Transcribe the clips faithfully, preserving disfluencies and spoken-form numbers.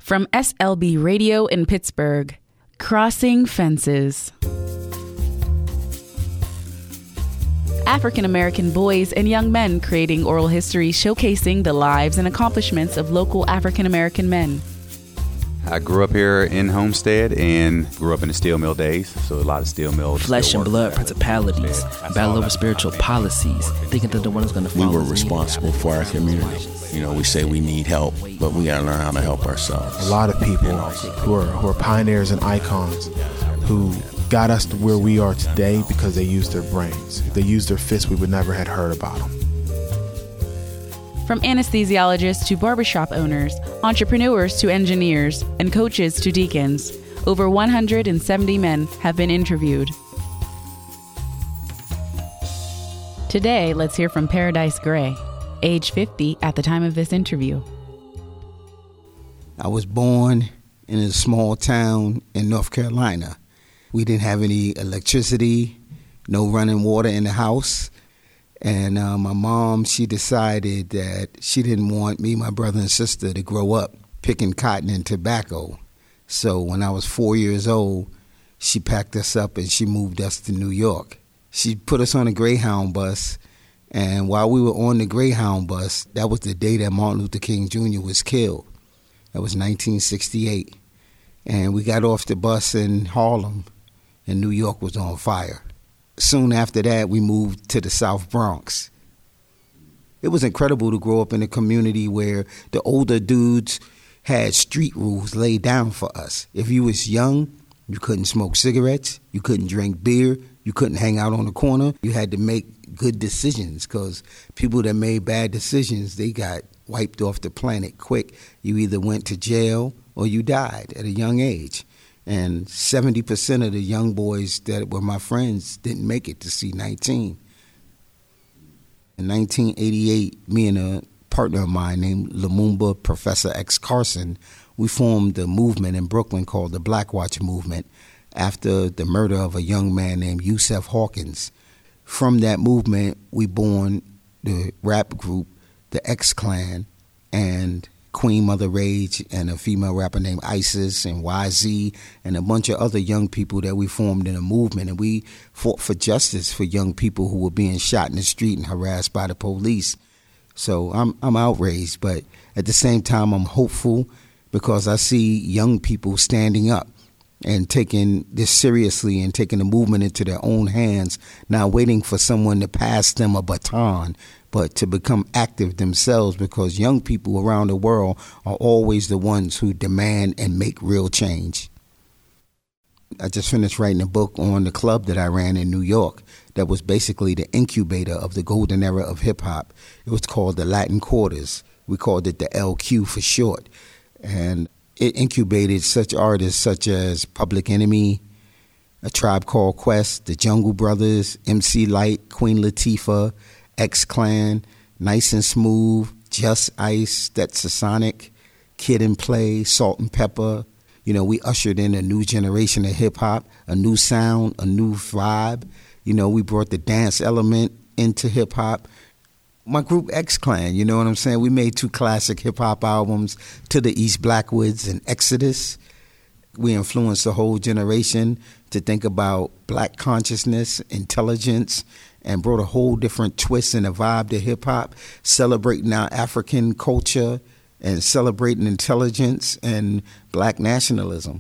From S L B Radio in Pittsburgh, Crossing Fences. African American boys and young men creating oral history showcasing the lives and accomplishments of local African American men. I grew up here in Homestead and grew up in the steel mill days, so a lot of steel mills. Flesh and blood principalities, battle over spiritual policies, thinking that the one is going to follow. We were responsible for our community. You know, we say we need help, but we got to learn how to help ourselves. A lot of people who are, who are pioneers and icons who got us to where we are today because they used their brains. If they used their fists, we would never have heard about them. From anesthesiologists to barbershop owners, entrepreneurs to engineers, and coaches to deacons, over one hundred seventy men have been interviewed. Today, let's hear from Paradise Gray, age fifty at the time of this interview. I was born in a small town in North Carolina. We didn't have any electricity, no running water in the house. And uh, my mom, she decided that she didn't want me, my brother and sister, to grow up picking cotton and tobacco. So when I was four years old, she packed us up and she moved us to New York. She put us on a Greyhound bus. And while we were on the Greyhound bus, that was the day that Martin Luther King Junior was killed. That was nineteen sixty-eight. And we got off the bus in Harlem, and New York was on fire. Soon after that, we moved to the South Bronx. It was incredible to grow up in a community where the older dudes had street rules laid down for us. If you was young, you couldn't smoke cigarettes, you couldn't drink beer, you couldn't hang out on the corner. You had to make good decisions because people that made bad decisions, they got wiped off the planet quick. You either went to jail or you died at a young age. And seventy percent of the young boys that were my friends didn't make it to C nineteen. In nineteen eighty-eight, me and a partner of mine named Lumumba Professor X Carson, we formed a movement in Brooklyn called the Black Watch Movement after the murder of a young man named Yusef Hawkins. From that movement, we born the rap group, the X-Clan, and Queen Mother Rage, and a female rapper named Isis, and Y Z, and a bunch of other young people that we formed in a movement. And we fought for justice for young people who were being shot in the street and harassed by the police. So I'm I'm outraged, but at the same time I'm hopeful because I see young people standing up and taking this seriously and taking the movement into their own hands, not waiting for someone to pass them a baton, but to become active themselves, because young people around the world are always the ones who demand and make real change. I just finished writing a book on the club that I ran in New York that was basically the incubator of the golden era of hip-hop. It was called the Latin Quarters. We called it the L Q for short. And it incubated such artists such as Public Enemy, A Tribe Called Quest, The Jungle Brothers, M C Lyte, Queen Latifah, X-Clan, Nice and Smooth, Just Ice, Stetsasonic, Kid and Play, Salt and Pepper. You know, we ushered in a new generation of hip-hop, a new sound, a new vibe. You know, we brought the dance element into hip-hop. My group X-Clan, you know what I'm saying? We made two classic hip-hop albums, To the East Blackwoods and Exodus. We influenced a whole generation to think about black consciousness, intelligence, and brought a whole different twist and a vibe to hip-hop, celebrating our African culture and celebrating intelligence and black nationalism.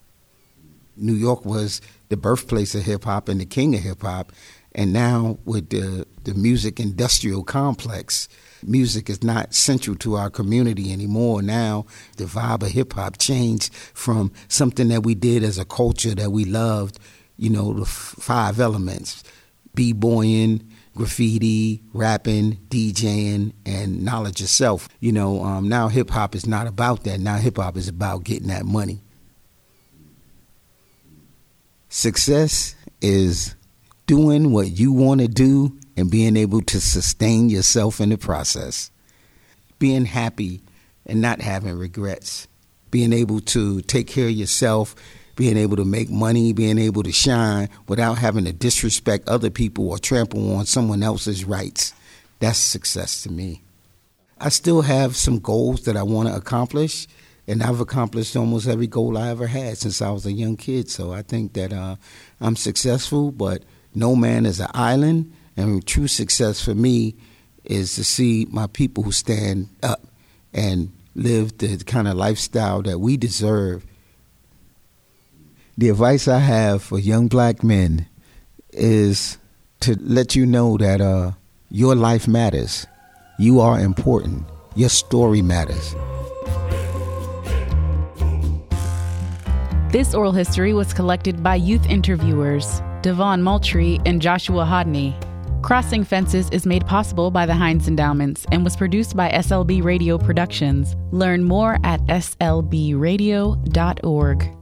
New York was the birthplace of hip-hop and the king of hip-hop, and now with the, the music industrial complex, music is not central to our community anymore. Now the vibe of hip-hop changed from something that we did as a culture that we loved, you know, the f- five elements, b-boying, graffiti, rapping, DJing, and knowledge of self. You know, um, now hip-hop is not about that. Now hip-hop is about getting that money. Success is doing what you want to do and being able to sustain yourself in the process. Being happy and not having regrets. Being able to take care of yourself, being able to make money, being able to shine without having to disrespect other people or trample on someone else's rights. That's success to me. I still have some goals that I want to accomplish, And I've accomplished almost every goal I ever had since I was a young kid. So I think that uh, I'm successful, but no man is an island. And true success for me is to see my people who stand up and live the kind of lifestyle that we deserve. The advice I have for young black men is to let you know that uh, your life matters. You are important. Your story matters. This oral history was collected by youth interviewers Devon Moultrie and Joshua Hodney. Crossing Fences is made possible by the Heinz Endowments and was produced by S L B Radio Productions. Learn more at S L B radio dot org.